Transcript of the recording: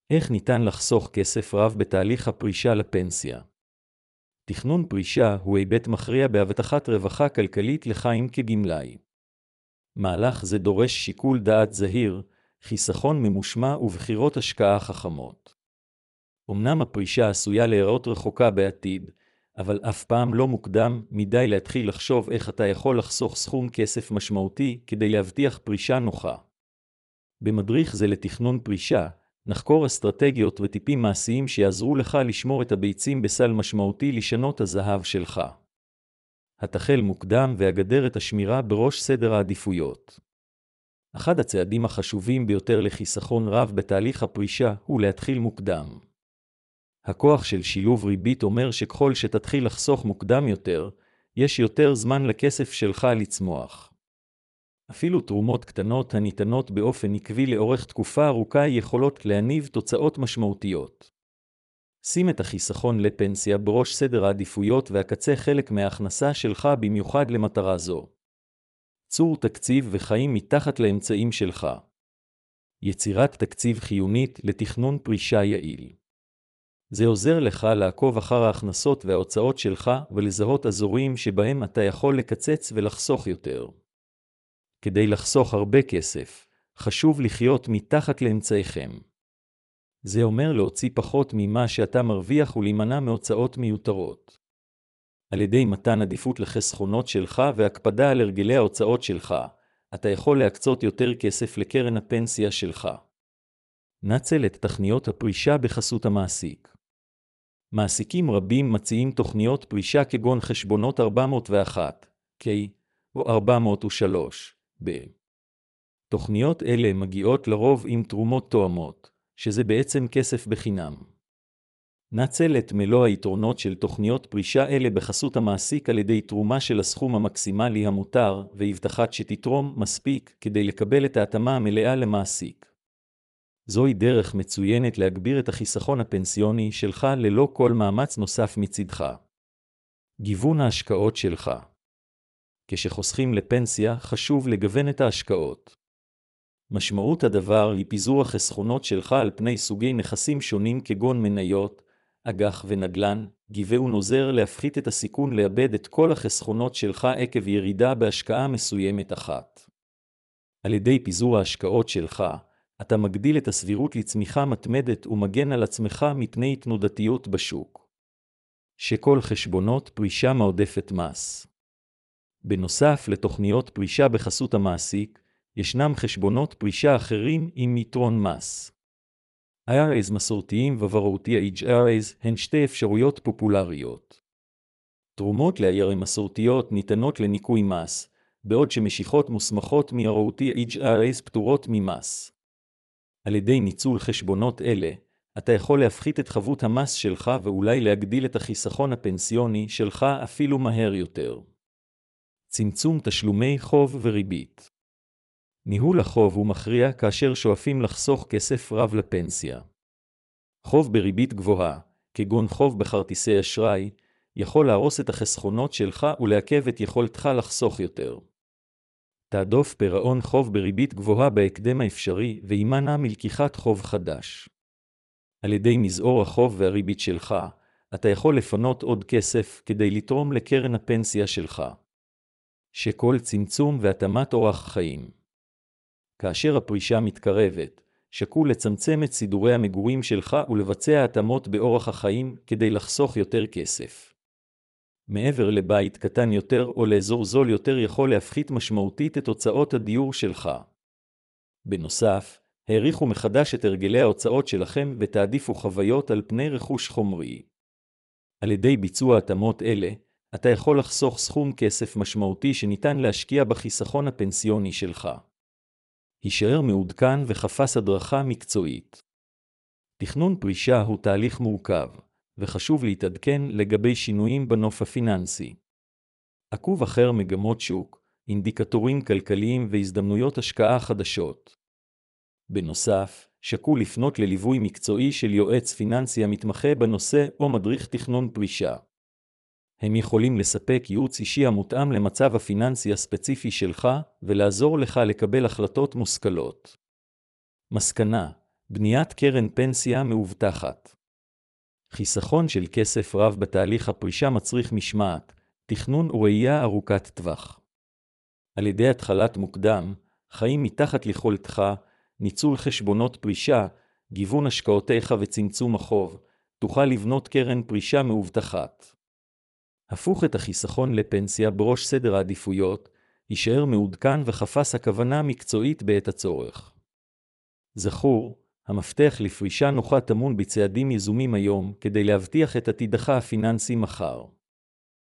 איך ניתן לחסוך כסף רב בתהליך הפרישה לפנסיה? תכנון פרישה הוא היבט מכריע בהבטחת רווחה כלכלית לחיים כגמלאי. מהלך זה דורש שיקול דעת זהיר, חיסכון ממושמע ובחירות השקעה חכמות. אמנם הפרישה עשויה להיראות רחוקה בעתיד, אבל אף פעם לא מוקדם מדי להתחיל לחשוב איך אתה יכול לחסוך סכום כסף משמעותי כדי להבטיח פרישה נוחה. במדריך זה לתכנון פרישה, נחקור אסטרטגיות וטיפים מעשיים שיעזרו לך לשמור את הביצים בסל משמעותי לשנות הזהב שלך. התחל מוקדם והגדר את השמירה בראש סדר העדיפויות. אחד הצעדים החשובים ביותר לחיסכון רב בתהליך הפרישה הוא להתחיל מוקדם. הכוח של שילוב ריבית אומר שככל שתתחיל לחסוך מוקדם יותר, יש יותר זמן לכסף שלך לצמוח. אפילו תרומות קטנות הניתנות באופן עקבי לאורך תקופה ארוכה יכולות להניב תוצאות משמעותיות. שים את החיסכון לפנסיה בראש סדר העדיפויות והקצה חלק מההכנסה שלך במיוחד למטרה זו. צור תקציב וחיים מתחת לאמצעים שלך. יצירת תקציב חיונית לתכנון פרישה יעיל. זה עוזר לך לעקוב אחר ההכנסות וההוצאות שלך ולזהות אזורים שבהם אתה יכול לקצץ ולחסוך יותר. כדי לחסוך הרבה כסף, חשוב לחיות מתחת לאמצעיכם. זה אומר להוציא פחות ממה שאתה מרוויח ולהימנע מהוצאות מיותרות. על ידי מתן עדיפות לחסכונות שלך והקפדה על הרגלי ההוצאות שלך, אתה יכול להקצות יותר כסף לקרן הפנסיה שלך. נצל את תוכניות הפרישה בחסות המעסיק. מעסיקים רבים מציעים תוכניות פרישה כגון חשבונות 401, K או 403, B. תוכניות אלה מגיעות לרוב עם תרומות תואמות, שזה בעצם כסף בחינם. נצל את מלוא היתרונות של תוכניות פרישה אלה בחסות המעסיק על ידי תרומה של הסכום המקסימלי המותר, והבטחת שתתרום מספיק כדי לקבל את ההתאמה המלאה למעסיק. זוהי דרך מצוינת להגביר את החיסכון הפנסיוני שלך ללא כל מאמץ נוסף מצדך. גיוון ההשקעות שלך. כשחוסכים לפנסיה, חשוב לגוון את ההשקעות. משמעות הדבר היא פיזור החסכונות שלך על פני סוגי נכסים שונים כגון מניות, אג"ח ונדל"ן. גיוון עוזר להפחית את הסיכון לאבד את כל החסכונות שלך עקב ירידה בהשקעה מסוימת אחת. על ידי פיזור ההשקעות שלך, אתה מגדיל את הסבירות לצמיחה מתמדת ומגן על עצמך מפני תנודתיות בשוק. שכל חשבונות פרישה מעודפת מס. בנוסף לתוכניות פרישה בחסות המעסיק, ישנם חשבונות פרישה אחרים עם יתרון מס. IRAs מסורתיים ו-Varouti IRAs הן שתי אפשרויות פופולריות. תרומות ל-IRA מסורתיות ניתנות לניקוי מס, בעוד שמשיכות מוסמכות מ-Varouti IRAs פטורות ממס. על ידי ניצול חשבונות אלה, אתה יכול להפחית את חבות המס שלך ואולי להגדיל את החיסכון הפנסיוני שלך אפילו מהר יותר. צמצום תשלומי חוב וריבית. ניהול החוב הוא מכריע כאשר שואפים לחסוך כסף רב לפנסיה. חוב בריבית גבוהה, כגון חוב בכרטיסי אשראי, יכול להרוס את החסכונות שלך ולעכב את יכולתך לחסוך יותר. תעדוף פירעון חוב בריבית גבוהה בהקדם האפשרי וימנע מלקיחת חוב חדש. על ידי מזעור החוב והריבית שלך, אתה יכול לפנות עוד כסף כדי לתרום לקרן הפנסיה שלך. שכל צמצום והתאמת אורח חיים. כאשר הפרישה מתקרבת, שקול לצמצם את סידורי המגורים שלך ולבצע התאמות באורח החיים כדי לחסוך יותר כסף. מעבר לבית קטן יותר או לאזור זול יותר יכול להפחית משמעותית את הוצאות הדיור שלך. בנוסף, העריכו מחדש את הרגלי ההוצאות שלכם ותעדיפו חוויות על פני רכוש חומרי. על ידי ביצוע התאמות אלה, אתה יכול לחסוך סכום כסף משמעותי שניתן להשקיע בחיסכון הפנסיוני שלך. הישאר מעודכן וחפש הדרכה מקצועית. תכנון פרישה הוא תהליך מורכב, וחשוב להתעדכן לגבי שינויים בנוף הפיננסי. עקוב אחר מגמות שוק, אינדיקטורים כלכליים והזדמנויות השקעה חדשות. בנוסף, שקול לפנות לליווי מקצועי של יועץ פיננסי המתמחה בנושא או מדריך תכנון פרישה. הם יכולים לספק ייעוץ אישי המותאם למצב הפיננסי הספציפי שלך ולעזור לך לקבל החלטות מושכלות. מסקנה, בניית קרן פנסיה מאובטחת. חיסכון של כסף רב בתהליך הפרישה מצריך משמעת, תכנון וראייה ארוכת טווח. על ידי התחלת מוקדם, חיים מתחת ליכולתך, ניצול חשבונות פרישה, גיוון השקעותיך וצמצום החוב, תוכל לבנות קרן פרישה מאובטחת. הפוך את החיסכון לפנסיה בראש סדר העדיפויות, יישאר מעודכן וחפש הכוונה מקצועית בעת הצורך. זכור, המפתח לפרישה נוחה טמון בצעדים יזומים היום כדי להבטיח את עתידך הפיננסי מחר.